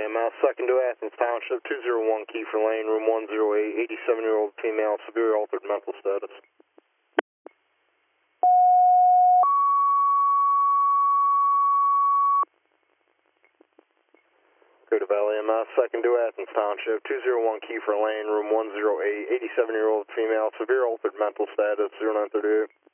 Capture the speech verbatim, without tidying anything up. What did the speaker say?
Valley M S, second to Athens Township, two zero one Kiefer Lane, room one oh eight, eighty-seven-year-old female, severe altered mental status. Go to Valley M S, second to Athens Township, two zero one Kiefer Lane, room one oh eight, eighty-seven-year-old female, severe altered mental status, zero nine three eight.